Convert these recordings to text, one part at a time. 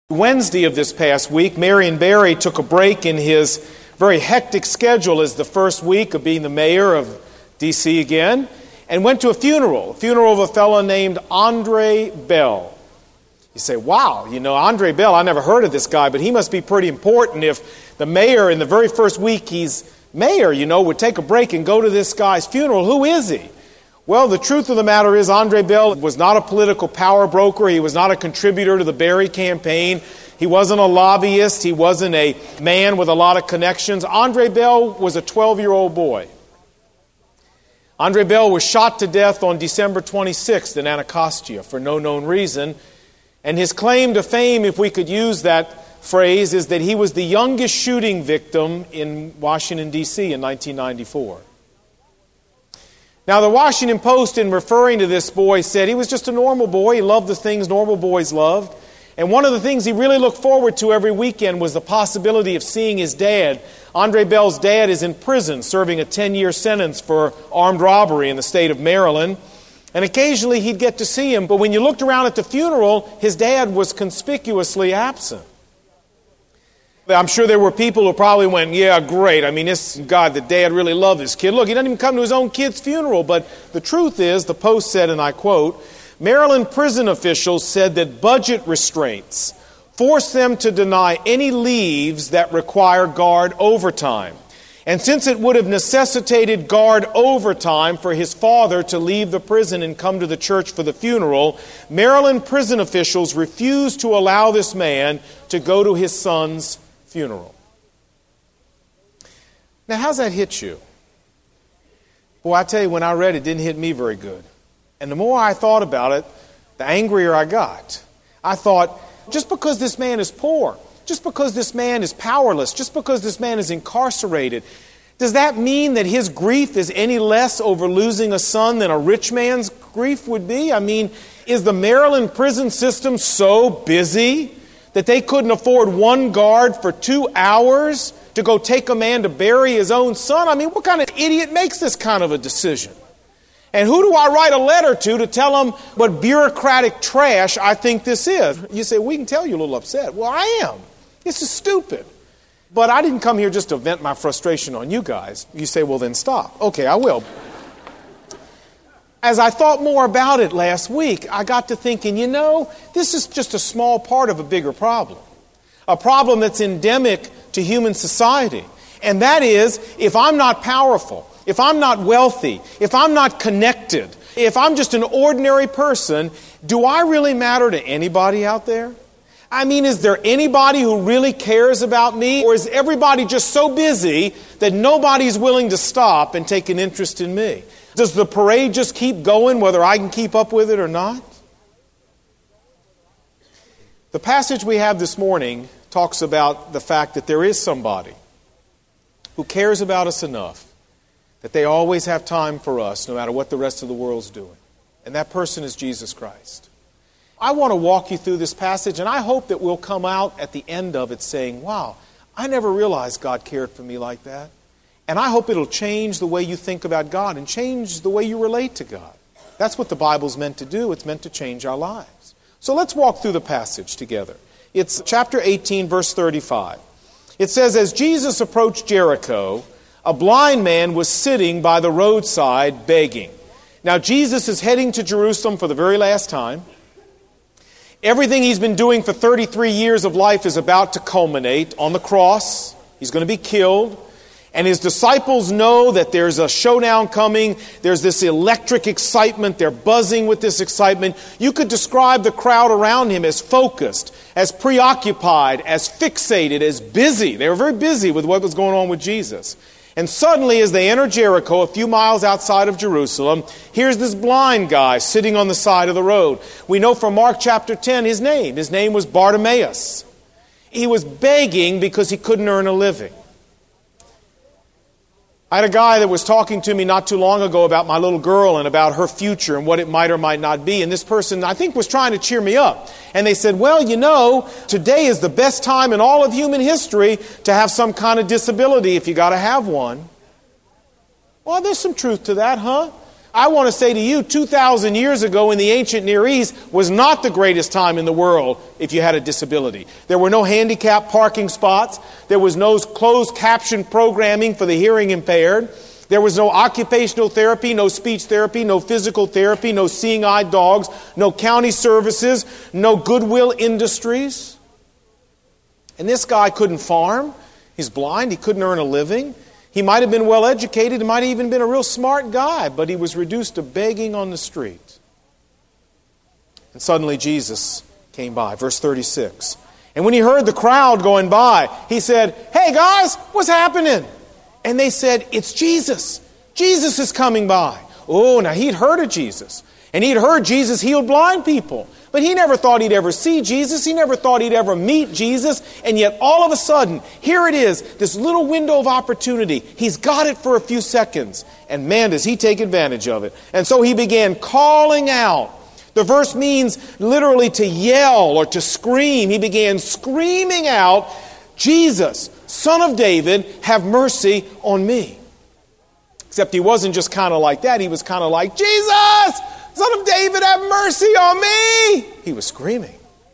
Wednesday of this past week, Marion Barry took a break in his very hectic schedule as the first week of being the mayor of D.C. again, and went to a funeral of a fellow named Andre Bell. You say, wow, Andre Bell, I never heard of this guy, but he must be pretty important if the mayor in the very first week he's mayor, would take a break and go to this guy's funeral. Who is he? Well, the truth of the matter is Andre Bell was not a political power broker. He was not a contributor to the Barry campaign. He wasn't a lobbyist. He wasn't a man with a lot of connections. Andre Bell was a 12-year-old boy. Andre Bell was shot to death on December 26th in Anacostia for no known reason. And his claim to fame, if we could use that phrase, is that he was the youngest shooting victim in Washington, D.C. in 1994. Now, the Washington Post, in referring to this boy, said he was just a normal boy. He loved the things normal boys loved. And one of the things he really looked forward to every weekend was the possibility of seeing his dad. Andre Bell's dad is in prison, serving a 10-year sentence for armed robbery in the state of Maryland. And occasionally he'd get to see him. But when you looked around at the funeral, his dad was conspicuously absent. I'm sure there were people who probably went, yeah, great. The dad really loved his kid. Look, he doesn't even come to his own kid's funeral. But the truth is, the Post said, and I quote, Maryland prison officials said that budget restraints force them to deny any leaves that require guard overtime. And since it would have necessitated guard overtime for his father to leave the prison and come to the church for the funeral, Maryland prison officials refused to allow this man to go to his son's funeral. Now, how's that hit you? Boy, I tell you, when I read it, it didn't hit me very good. And the more I thought about it, the angrier I got. I thought, just because this man is poor, just because this man is powerless, just because this man is incarcerated, does that mean that his grief is any less over losing a son than a rich man's grief would be? Is the Maryland prison system so busy that they couldn't afford one guard for 2 hours to go take a man to bury his own son? What kind of idiot makes this kind of a decision? And who do I write a letter to tell them what bureaucratic trash I think this is? You say, we can tell you're a little upset. Well, I am. This is stupid. But I didn't come here just to vent my frustration on you guys. You say, well, then stop. Okay, I will. As I thought more about it last week, I got to thinking, this is just a small part of a bigger problem. A problem that's endemic to human society. And that is, if I'm not powerful, if I'm not wealthy, if I'm not connected, if I'm just an ordinary person, do I really matter to anybody out there? Is there anybody who really cares about me? Or is everybody just so busy that nobody's willing to stop and take an interest in me? Does the parade just keep going whether I can keep up with it or not? The passage we have this morning talks about the fact that there is somebody who cares about us enough that they always have time for us no matter what the rest of the world's doing. And that person is Jesus Christ. I want to walk you through this passage, and I hope that we'll come out at the end of it saying, wow, I never realized God cared for me like that. And I hope it'll change the way you think about God and change the way you relate to God. That's what the Bible's meant to do. It's meant to change our lives. So let's walk through the passage together. It's chapter 18, verse 35. It says, as Jesus approached Jericho, a blind man was sitting by the roadside begging. Now, Jesus is heading to Jerusalem for the very last time. Everything he's been doing for 33 years of life is about to culminate on the cross. He's going to be killed. And his disciples know that there's a showdown coming. There's this electric excitement. They're buzzing with this excitement. You could describe the crowd around him as focused, as preoccupied, as fixated, as busy. They were very busy with what was going on with Jesus. And suddenly, as they enter Jericho, a few miles outside of Jerusalem, here's this blind guy sitting on the side of the road. We know from Mark chapter 10 his name. His name was Bartimaeus. He was begging because he couldn't earn a living. I had a guy that was talking to me not too long ago about my little girl and about her future and what it might or might not be. And this person, I think, was trying to cheer me up. And they said, well, today is the best time in all of human history to have some kind of disability if you got to have one. Well, there's some truth to that, huh? I want to say to you, 2,000 years ago in the ancient Near East was not the greatest time in the world if you had a disability. There were no handicap parking spots. There was no closed caption programming for the hearing impaired. There was no occupational therapy, no speech therapy, no physical therapy, no seeing-eyed dogs, no county services, no Goodwill Industries. And this guy couldn't farm. He's blind. He couldn't earn a living. He might have been well educated. He might have even been a real smart guy, but he was reduced to begging on the street. And suddenly Jesus came by. Verse 36. And when he heard the crowd going by, he said, "Hey guys, what's happening?" And they said, "It's Jesus. Jesus is coming by." Oh, now he'd heard of Jesus. And he'd heard Jesus healed blind people. But he never thought he'd ever see Jesus. He never thought he'd ever meet Jesus. And yet all of a sudden, here it is, this little window of opportunity. He's got it for a few seconds. And man, does he take advantage of it. And so he began calling out. The verse means literally to yell or to scream. He began screaming out, "Jesus, Son of David, have mercy on me." Except he wasn't just kind of like that. He was kind of like, "Jesus, Son of David, have mercy on me!" He was screaming.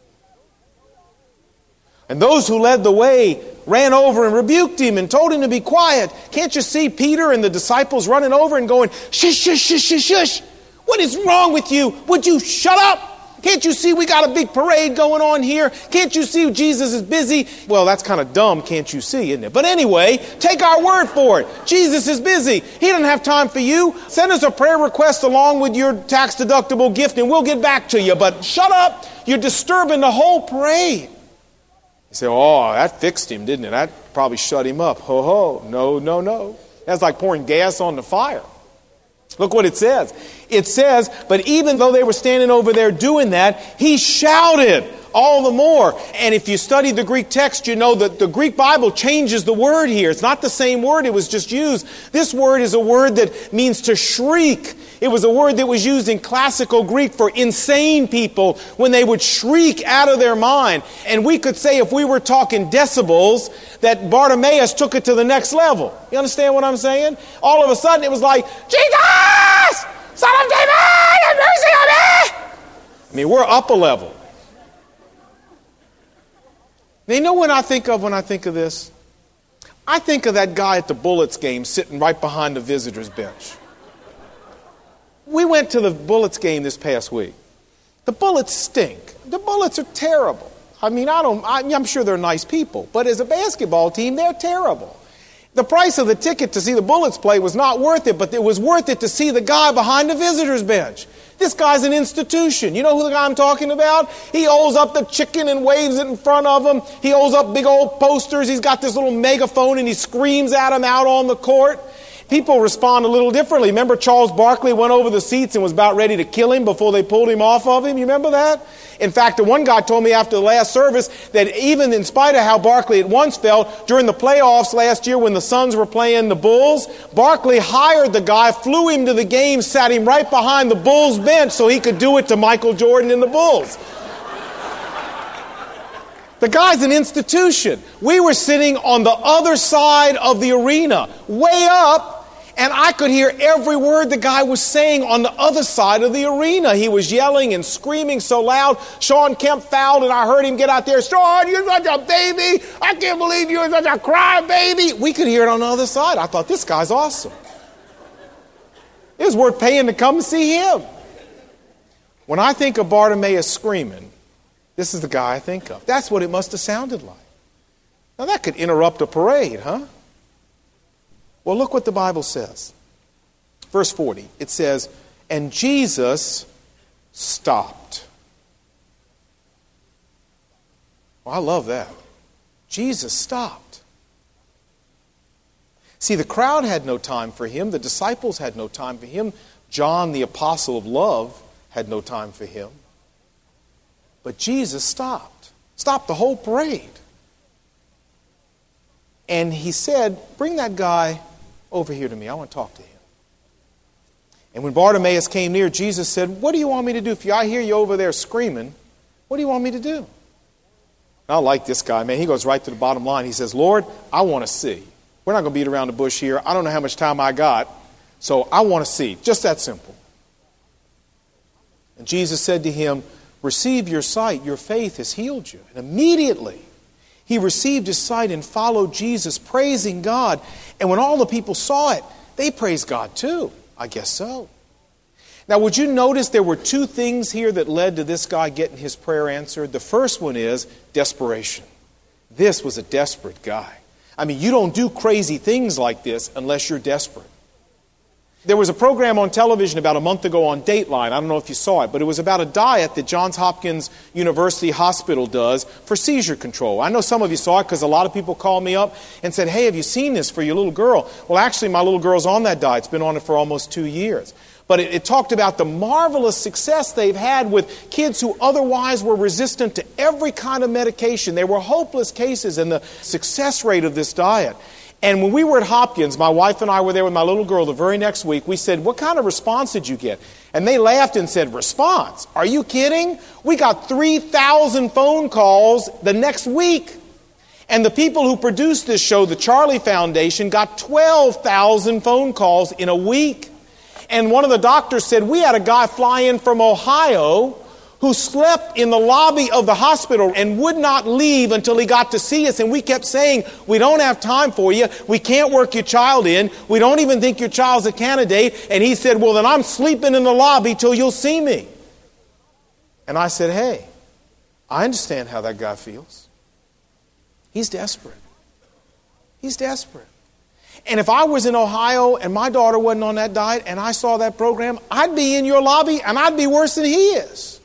And those who led the way ran over and rebuked him and told him to be quiet. Can't you see Peter and the disciples running over and going, "Shush, shush, shush, shush, shush. What is wrong with you? Would you shut up? Can't you see we got a big parade going on here? Can't you see Jesus is busy?" Well, that's kind of dumb, can't you see, isn't it? But anyway, take our word for it. Jesus is busy. He doesn't have time for you. Send us a prayer request along with your tax-deductible gift and we'll get back to you. But shut up. You're disturbing the whole parade. You say, "Oh, that fixed him, didn't it? That probably shut him up." Ho, ho. No, no, no. That's like pouring gas on the fire. Look what it says. It says, "But even though they were standing over there doing that, he shouted all the more." And if you study the Greek text, you know that the Greek Bible changes the word here. It's not the same word it was just used. This word is a word that means to shriek. It was a word that was used in classical Greek for insane people when they would shriek out of their mind. And we could say, if we were talking decibels, that Bartimaeus took it to the next level. You understand what I'm saying? All of a sudden it was like, "Jesus, Son of David, have mercy on me!" I mean, we're up a level. Now, you know what I think of when I think of this? I think of that guy at the Bullets game sitting right behind the visitors' bench. We went to the Bullets game this past week. The Bullets stink. The Bullets are terrible. I mean, I'm sure they're nice people, but as a basketball team, they're terrible. The price of the ticket to see the Bullets play was not worth it, but it was worth it to see the guy behind the visitors' bench. This guy's an institution. You know who the guy I'm talking about? He holds up the chicken and waves it in front of him. He holds up big old posters. He's got this little megaphone and he screams at them out on the court. People respond a little differently. Remember Charles Barkley went over the seats and was about ready to kill him before they pulled him off of him? You remember that? In fact, the one guy told me after the last service that even in spite of how Barkley at once felt, during the playoffs last year when the Suns were playing the Bulls, Barkley hired the guy, flew him to the game, sat him right behind the Bulls bench so he could do it to Michael Jordan and the Bulls. The guy's an institution. We were sitting on the other side of the arena, way up, and I could hear every word the guy was saying on the other side of the arena. He was yelling and screaming so loud. Sean Kemp fouled, and I heard him get out there, "Sean, you're such a baby. I can't believe you're such a crybaby." We could hear it on the other side. I thought, this guy's awesome. It was worth paying to come and see him. When I think of Bartimaeus screaming, this is the guy I think of. That's what it must have sounded like. Now that could interrupt a parade, huh? Well, look what the Bible says. Verse 40, it says, "And Jesus stopped." Well, I love that. Jesus stopped. See, the crowd had no time for him. The disciples had no time for him. John, the apostle of love, had no time for him. But Jesus stopped the whole parade. And he said, "Bring that guy over here to me. I want to talk to him." And when Bartimaeus came near, Jesus said, "What do you want me to do? If I hear you over there screaming, what do you want me to do?" I like this guy, man. He goes right to the bottom line. He says, "Lord, I want to see. We're not going to beat around the bush here. I don't know how much time I got. So I want to see. Just that simple. And Jesus said to him, receive your sight. Your faith has healed you. And immediately he received his sight and followed Jesus, praising God. And when all the people saw it, they praised God too. I guess so. Now, would you notice there were two things here that led to this guy getting his prayer answered? The first one is desperation. This was a desperate guy. I mean, you don't do crazy things like this unless you're desperate. There was a program on television about a month ago on Dateline. I don't know if you saw it, but it was about a diet that Johns Hopkins University Hospital does for seizure control. I know some of you saw it because a lot of people called me up and said, hey, have you seen this for your little girl? Well, actually, my little girl's on that diet. It's been on it for almost 2 years. But it talked about the marvelous success they've had with kids who otherwise were resistant to every kind of medication. They were hopeless cases, and the success rate of this diet. And when we were at Hopkins, my wife and I were there with my little girl the very next week. We said, what kind of response did you get? And they laughed and said, response? Are you kidding? We got 3,000 phone calls the next week. And the people who produced this show, the Charlie Foundation, got 12,000 phone calls in a week. And one of the doctors said, we had a guy fly in from Ohio who slept in the lobby of the hospital and would not leave until he got to see us. And we kept saying, we don't have time for you. We can't work your child in. We don't even think your child's a candidate. And he said, well, then I'm sleeping in the lobby till you'll see me. And I said, hey, I understand how that guy feels. He's desperate. He's desperate. And if I was in Ohio and my daughter wasn't on that diet and I saw that program, I'd be in your lobby and I'd be worse than he is.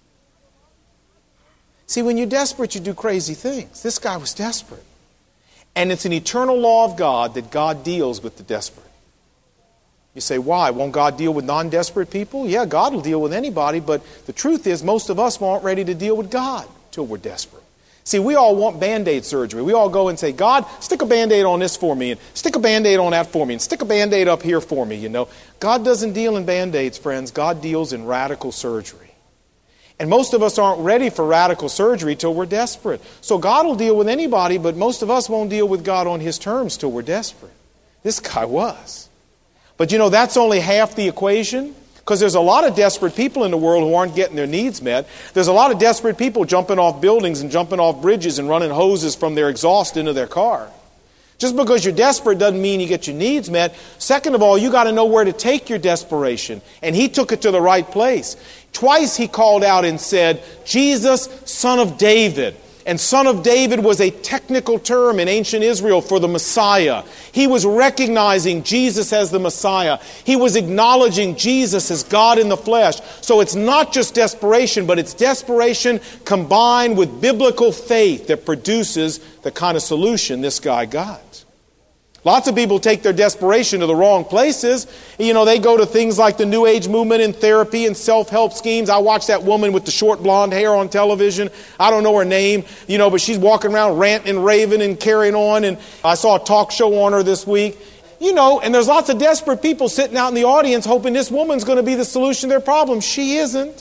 See, when you're desperate, you do crazy things. This guy was desperate. And it's an eternal law of God that God deals with the desperate. You say, why? Won't God deal with non-desperate people? Yeah, God will deal with anybody, but the truth is most of us aren't ready to deal with God till we're desperate. See, we all want Band-Aid surgery. We all go and say, God, stick a Band-Aid on this for me, and stick a Band-Aid on that for me, and stick a Band-Aid up here for me, you know. God doesn't deal in Band-Aids, friends. God deals in radical surgery. And most of us aren't ready for radical surgery till we're desperate. So God will deal with anybody, but most of us won't deal with God on His terms till we're desperate. This guy was. But you know, that's only half the equation. Because there's a lot of desperate people in the world who aren't getting their needs met. There's a lot of desperate people jumping off buildings and jumping off bridges and running hoses from their exhaust into their car. Just because you're desperate doesn't mean you get your needs met. Second of all, you got to know where to take your desperation. And he took it to the right place. Twice he called out and said, Jesus, Son of David. And Son of David was a technical term in ancient Israel for the Messiah. He was recognizing Jesus as the Messiah. He was acknowledging Jesus as God in the flesh. So it's not just desperation, but it's desperation combined with biblical faith that produces the kind of solution this guy got. Lots of people take their desperation to the wrong places. You know, they go to things like the New Age movement and therapy and self-help schemes. I watched that woman with the short blonde hair on television. I don't know her name, you know, but she's walking around ranting and raving and carrying on. And I saw a talk show on her this week. You know, and there's lots of desperate people sitting out in the audience hoping this woman's going to be the solution to their problem. She isn't.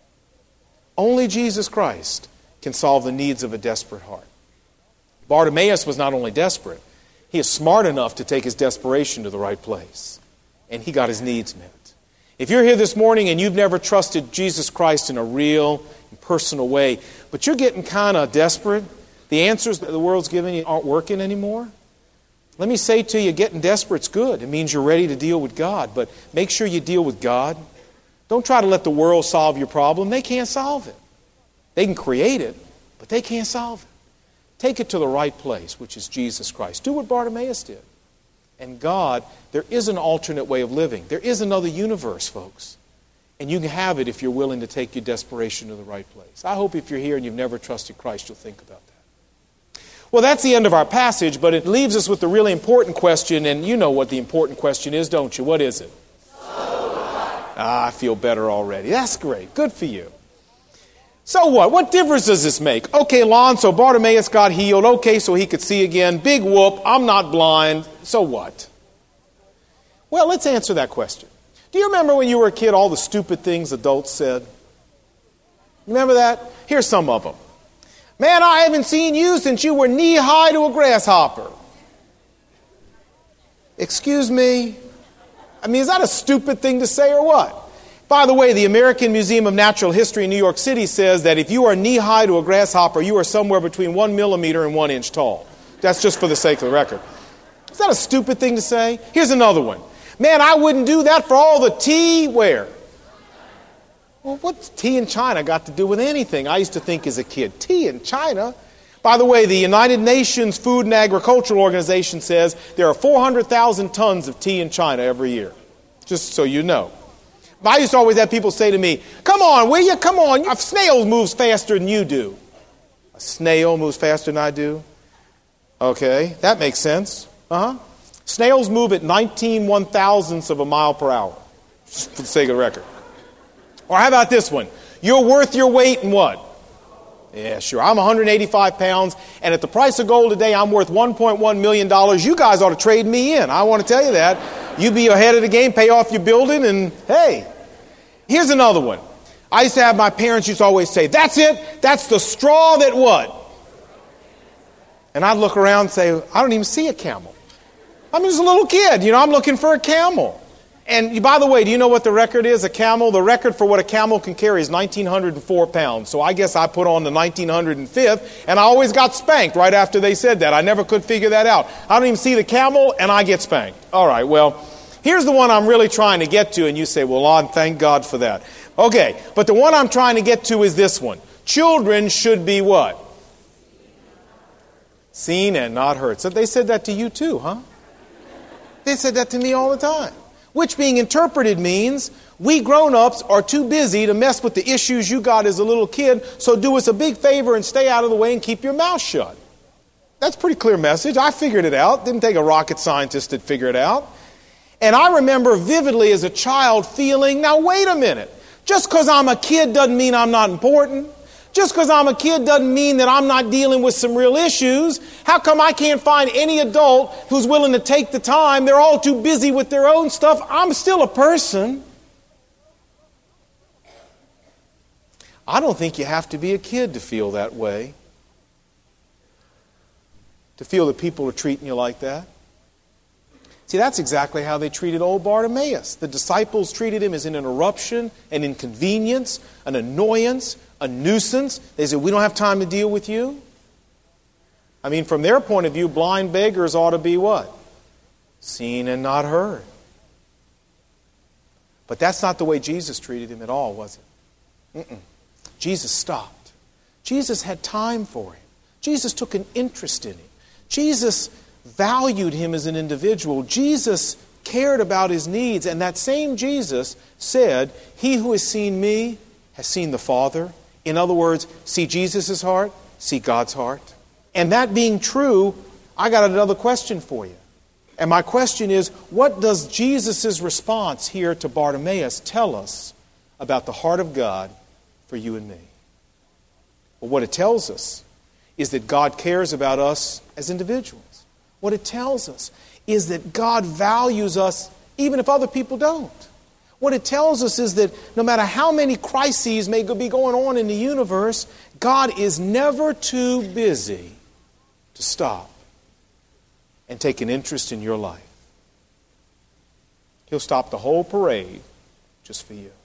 Only Jesus Christ can solve the needs of a desperate heart. Bartimaeus was not only desperate, he is smart enough to take his desperation to the right place. And he got his needs met. If you're here this morning and you've never trusted Jesus Christ in a real and personal way, but you're getting kind of desperate, the answers that the world's giving you aren't working anymore, let me say to you, getting desperate's good. It means you're ready to deal with God. But make sure you deal with God. Don't try to let the world solve your problem. They can't solve it. They can create it, but they can't solve it. Take it to the right place, which is Jesus Christ. Do what Bartimaeus did. And God, there is an alternate way of living. There is another universe, folks. And you can have it if you're willing to take your desperation to the right place. I hope if you're here and you've never trusted Christ, you'll think about that. Well, that's the end of our passage, but it leaves us with the really important question, and you know what the important question is, don't you? What is it? I feel better already. That's great. Good for you. So what? What difference does this make? Okay, Lon, so Bartimaeus got healed. Okay, so he could see again. Big whoop, I'm not blind. So what? Well, let's answer that question. Do you remember when you were a kid all the stupid things adults said? You remember that? Here's some of them. Man, I haven't seen you since you were knee-high to a grasshopper. Excuse me? I mean, is that a stupid thing to say or what? By the way, the American Museum of Natural History in New York City says that if you are knee-high to a grasshopper, you are somewhere between 1 millimeter and 1 inch tall. That's just for the sake of the record. Is that a stupid thing to say? Here's another one. Man, I wouldn't do that for all the tea where? Well, what's tea in China got to do with anything? I used to think as a kid, tea in China? By the way, the United Nations Food and Agricultural Organization says there are 400,000 tons of tea in China every year. Just so you know. I used to always have people say to me, come on, will you? Come on. A snail moves faster than you do. A snail moves faster than I do? Okay, that makes sense. Snails move at 19 one-thousandths of a mile per hour. Just for the sake of the record. Or how about this one? You're worth your weight in what? Yeah, sure. I'm 185 pounds, and at the price of gold today, I'm worth $1.1 million. You guys ought to trade me in. I want to tell you that. You be ahead of the game, pay off your building, and hey. Here's another one. I used to have my parents used to always say, that's it. That's the straw that what? And I'd look around and say, I don't even see a camel. I'm just a little kid. I'm looking for a camel. And by the way, do you know what the record is? A camel, the record for what a camel can carry is 1,904 pounds. So I guess I put on the 1,905th, and I always got spanked right after they said that. I never could figure that out. I don't even see the camel, and I get spanked. All right, well, here's the one I'm really trying to get to, and you say, well, Lon, thank God for that. Okay, but the one I'm trying to get to is this one. Children should be what? Seen and not heard. So they said that to you too, huh? They said that to me all the time. Which being interpreted means we grown-ups are too busy to mess with the issues you got as a little kid, so do us a big favor and stay out of the way and keep your mouth shut. That's a pretty clear message. I figured it out. Didn't take a rocket scientist to figure it out. And I remember vividly as a child feeling, now wait a minute. Just because I'm a kid doesn't mean I'm not important. Just because I'm a kid doesn't mean that I'm not dealing with some real issues. How come I can't find any adult who's willing to take the time? They're all too busy with their own stuff. I'm still a person. I don't think you have to be a kid to feel that way. To feel that people are treating you like that. See, that's exactly how they treated old Bartimaeus. The disciples treated him as an interruption, an inconvenience, an annoyance, a nuisance. They said, we don't have time to deal with you. I mean, from their point of view, blind beggars ought to be what? Seen and not heard. But that's not the way Jesus treated him at all, was it? Jesus stopped. Jesus had time for him. Jesus took an interest in him. Jesus valued him as an individual. Jesus cared about his needs. And that same Jesus said, he who has seen me has seen the Father. In other words, see Jesus' heart, see God's heart. And that being true, I got another question for you. And my question is, what does Jesus' response here to Bartimaeus tell us about the heart of God for you and me? Well, what it tells us is that God cares about us as individuals. What it tells us is that God values us even if other people don't. What it tells us is that no matter how many crises may be going on in the universe, God is never too busy to stop and take an interest in your life. He'll stop the whole parade just for you.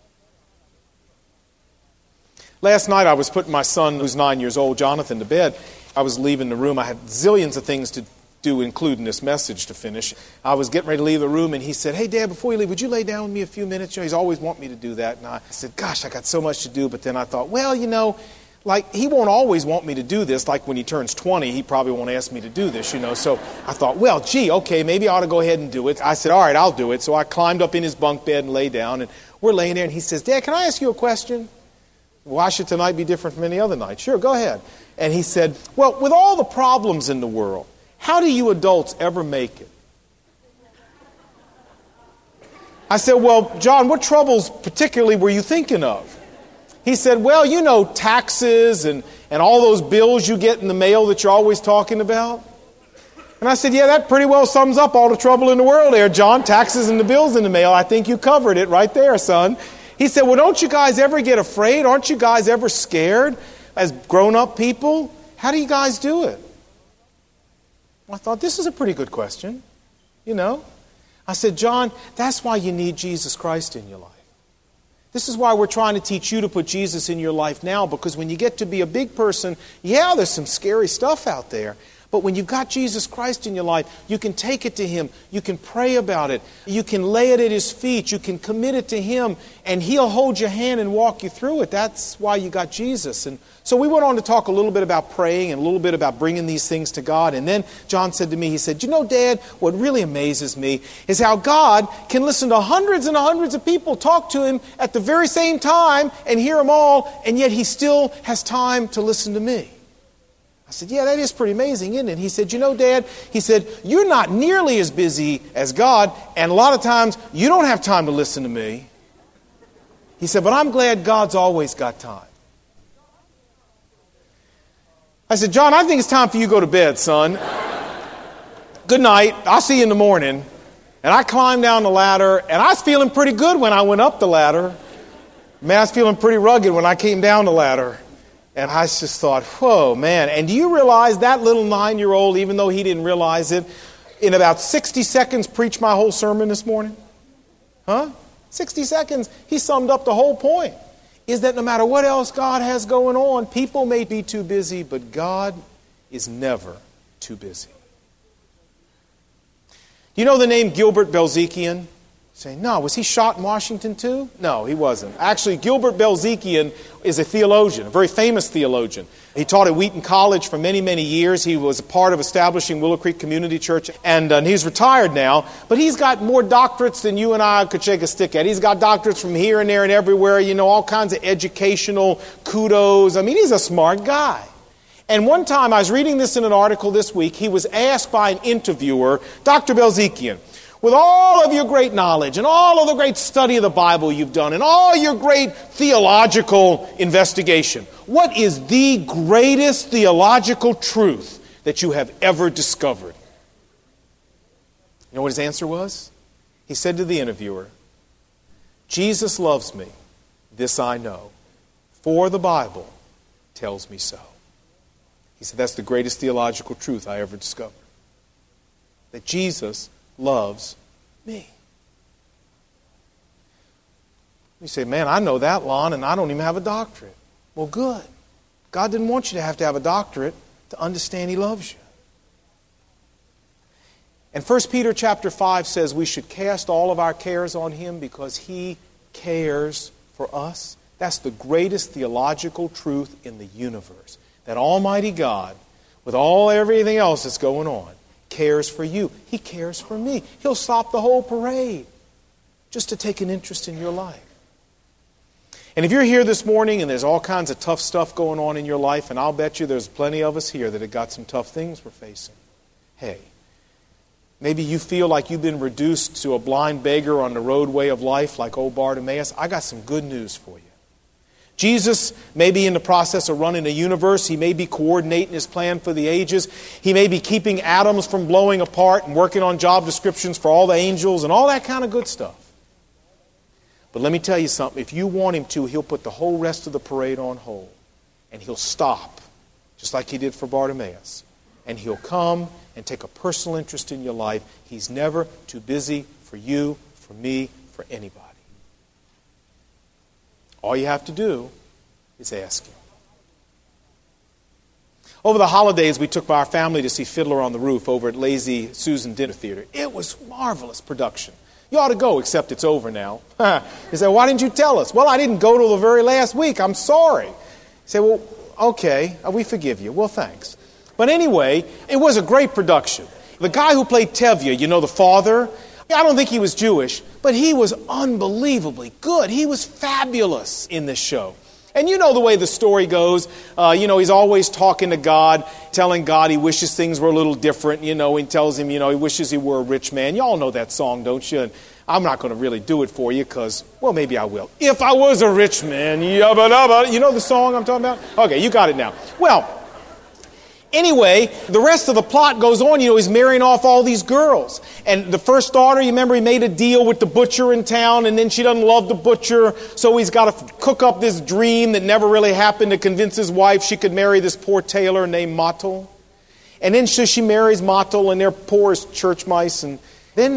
Last night I was putting my son, who's 9 years old, Jonathan, to bed. I was leaving the room. I had zillions of things to do, including this message to finish. I was getting ready to leave the room, and he said, hey, Dad, before you leave, would you lay down with me a few minutes? He's always wanted me to do that. And I said, gosh, I got so much to do. But then I thought, well, like he won't always want me to do this. Like when he turns 20, he probably won't ask me to do this, So I thought, well, gee, okay, maybe I ought to go ahead and do it. I said, all right, I'll do it. So I climbed up in his bunk bed and lay down, and we're laying there, and he says, Dad, can I ask you a question? Why should tonight be different from any other night? Sure, go ahead. And he said, well, with all the problems in the world, how do you adults ever make it? I said, well, John, what troubles particularly were you thinking of? He said, well, taxes and all those bills you get in the mail that you're always talking about. And I said, yeah, that pretty well sums up all the trouble in the world there, John. Taxes and the bills in the mail. I think you covered it right there, son. He said, well, don't you guys ever get afraid? Aren't you guys ever scared as grown-up people? How do you guys do it? I thought, this is a pretty good question, I said, John, that's why you need Jesus Christ in your life. This is why we're trying to teach you to put Jesus in your life now, because when you get to be a big person, yeah, there's some scary stuff out there. But when you've got Jesus Christ in your life, you can take it to Him. You can pray about it. You can lay it at His feet. You can commit it to Him, and He'll hold your hand and walk you through it. That's why you got Jesus. And so we went on to talk a little bit about praying and a little bit about bringing these things to God. And then John said to me, he said, you know, Dad, what really amazes me is how God can listen to hundreds and hundreds of people talk to Him at the very same time and hear them all, and yet He still has time to listen to me. I said, yeah, that is pretty amazing, isn't it? He said, you know, Dad, he said, you're not nearly as busy as God, and a lot of times you don't have time to listen to me. He said, but I'm glad God's always got time. I said, John, I think it's time for you to go to bed, son. Good night. I'll see you in the morning. And I climbed down the ladder, and I was feeling pretty good when I went up the ladder. Man, I was feeling pretty rugged when I came down the ladder. And I just thought, whoa, man. And do you realize that little 9-year-old, even though he didn't realize it, in about 60 seconds preached my whole sermon this morning? Huh? 60 seconds, he summed up the whole point. Is that no matter what else God has going on, people may be too busy, but God is never too busy. You know the name Gilbert Belzikian? Say, no, was he shot in Washington too? No, he wasn't. Actually, Gilbert Belzikian is a theologian, a very famous theologian. He taught at Wheaton College for many, many years. He was a part of establishing Willow Creek Community Church, and he's retired now. But he's got more doctorates than you and I could shake a stick at. He's got doctorates from here and there and everywhere, you know, all kinds of educational kudos. I mean, he's a smart guy. And one time, I was reading this in an article this week, he was asked by an interviewer, Dr. Belzikian, with all of your great knowledge and all of the great study of the Bible you've done and all your great theological investigation, what is the greatest theological truth that you have ever discovered? You know what his answer was? He said to the interviewer, Jesus loves me, this I know, for the Bible tells me so. He said, that's the greatest theological truth I ever discovered. That Jesus loves me. You say, man, I know that, Lon, and I don't even have a doctorate. Well, good. God didn't want you to have a doctorate to understand He loves you. And 1 Peter chapter 5 says we should cast all of our cares on Him because He cares for us. That's the greatest theological truth in the universe. That Almighty God, with everything else that's going on, cares for you. He cares for me. He'll stop the whole parade just to take an interest in your life. And if you're here this morning and there's all kinds of tough stuff going on in your life, and I'll bet you there's plenty of us here that have got some tough things we're facing. Hey, maybe you feel like you've been reduced to a blind beggar on the roadway of life like old Bartimaeus. I got some good news for you. Jesus may be in the process of running a universe. He may be coordinating His plan for the ages. He may be keeping atoms from blowing apart and working on job descriptions for all the angels and all that kind of good stuff. But let me tell you something. If you want Him to, He'll put the whole rest of the parade on hold. And He'll stop, just like He did for Bartimaeus. And He'll come and take a personal interest in your life. He's never too busy for you, for me, for anybody. All you have to do is ask Him. Over the holidays, we took our family to see Fiddler on the Roof over at Lazy Susan Dinner Theater. It was marvelous production. You ought to go, except it's over now. You say, why didn't you tell us? Well, I didn't go till the very last week. I'm sorry. You say, well, okay, we forgive you. Well, thanks. But anyway, it was a great production. The guy who played Tevye, you know, the father, I don't think he was Jewish, but he was unbelievably good. He was fabulous in this show. And you know the way the story goes. He's always talking to God, telling God he wishes things were a little different. You know, he tells him, he wishes he were a rich man. You all know that song, don't you? And I'm not going to really do it for you because, well, maybe I will. If I was a rich man, yabba dabba. You know the song I'm talking about? Okay, you got it now. Well, anyway, the rest of the plot goes on. He's marrying off all these girls. And the first daughter, you remember he made a deal with the butcher in town, and then she doesn't love the butcher, so he's got to cook up this dream that never really happened to convince his wife she could marry this poor tailor named Mottel. And then she marries Mottel, and they're poor as church mice. And then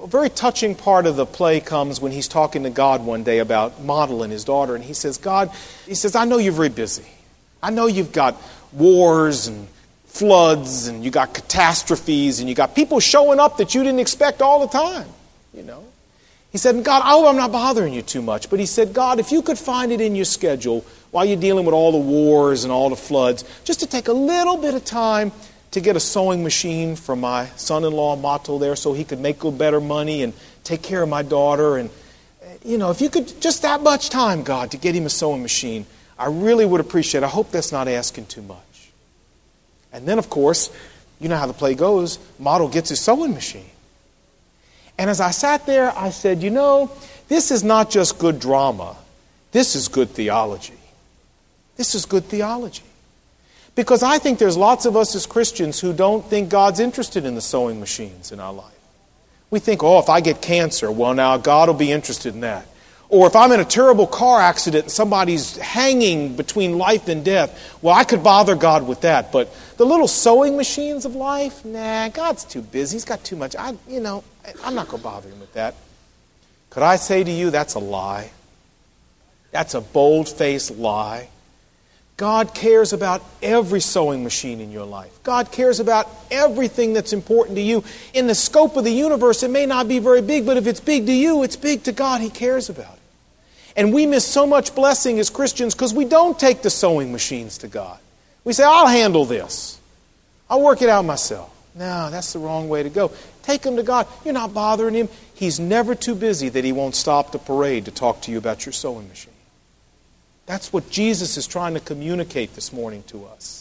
a very touching part of the play comes when he's talking to God one day about Model and his daughter. And he says, God, he says, I know you're very busy. I know you've got wars and floods and you got catastrophes and you got people showing up that you didn't expect all the time, you know. He said, God, I hope I'm not bothering you too much. But he said, God, if you could find it in your schedule while you're dealing with all the wars and all the floods, just to take a little bit of time to get a sewing machine for my son-in-law, Mato, there so he could make a better money and take care of my daughter. And, you know, if you could, just that much time, God, to get him a sewing machine, I really would appreciate it. I hope that's not asking too much. And then, of course, you know how the play goes, Mato gets his sewing machine. And as I sat there, I said, you know, this is not just good drama. This is good theology. This is good theology. Because I think there's lots of us as Christians who don't think God's interested in the sewing machines in our life. We think, oh, if I get cancer, well, now God will be interested in that. Or if I'm in a terrible car accident and somebody's hanging between life and death, well, I could bother God with that. But the little sewing machines of life, nah, God's too busy. He's got too much. I'm not going to bother him with that. Could I say to you, that's a lie. That's a bold-faced lie. God cares about every sewing machine in your life. God cares about everything that's important to you. In the scope of the universe, it may not be very big, but if it's big to you, it's big to God. He cares about it. And we miss so much blessing as Christians because we don't take the sewing machines to God. We say, I'll handle this. I'll work it out myself. No, that's the wrong way to go. Take them to God. You're not bothering him. He's never too busy that he won't stop the parade to talk to you about your sewing machine. That's what Jesus is trying to communicate this morning to us.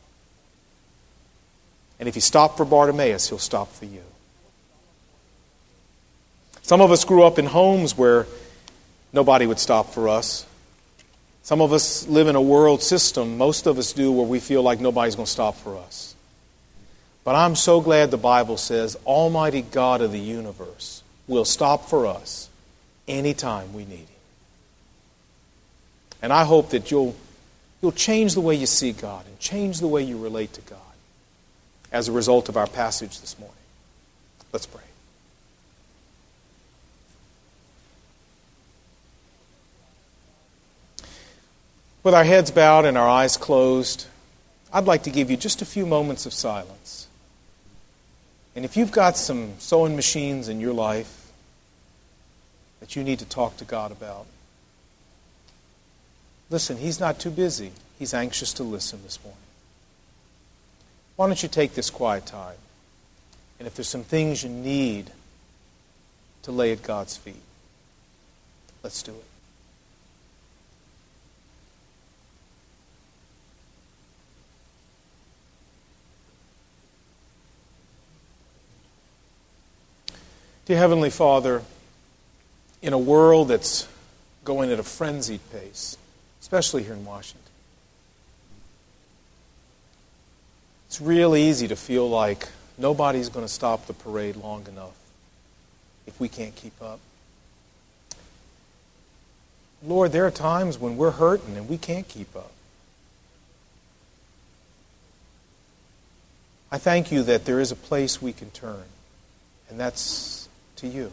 And if he stopped for Bartimaeus, he'll stop for you. Some of us grew up in homes where nobody would stop for us. Some of us live in a world system, most of us do, where we feel like nobody's going to stop for us. But I'm so glad the Bible says Almighty God of the universe will stop for us anytime we need him. And I hope that you'll change the way you see God and change the way you relate to God as a result of our passage this morning. Let's pray. With our heads bowed and our eyes closed, I'd like to give you just a few moments of silence. And if you've got some sewing machines in your life that you need to talk to God about, listen, he's not too busy. He's anxious to listen this morning. Why don't you take this quiet time? And if there's some things you need to lay at God's feet, let's do it. Dear Heavenly Father, in a world that's going at a frenzied pace, especially here in Washington, it's real easy to feel like nobody's going to stop the parade long enough if we can't keep up. Lord, there are times when we're hurting and we can't keep up. I thank you that there is a place we can turn, and that's to you.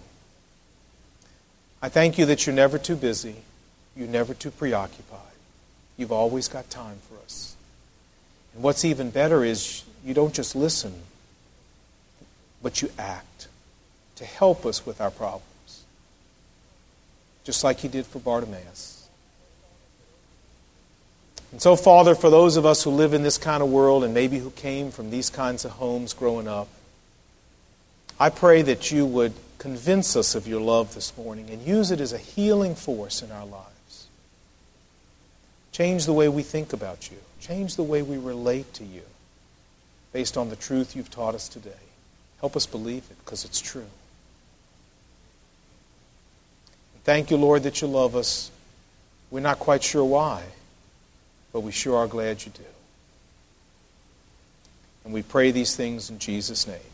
I thank you that you're never too busy, you're never too preoccupied. You've always got time for us. And what's even better is you don't just listen, but you act to help us with our problems, just like you did for Bartimaeus. And so, Father, for those of us who live in this kind of world and maybe who came from these kinds of homes growing up, I pray that you would convince us of your love this morning and use it as a healing force in our lives. Change the way we think about you. Change the way we relate to you based on the truth you've taught us today. Help us believe it because it's true. Thank you, Lord, that you love us. We're not quite sure why, but we sure are glad you do. And we pray these things in Jesus' name.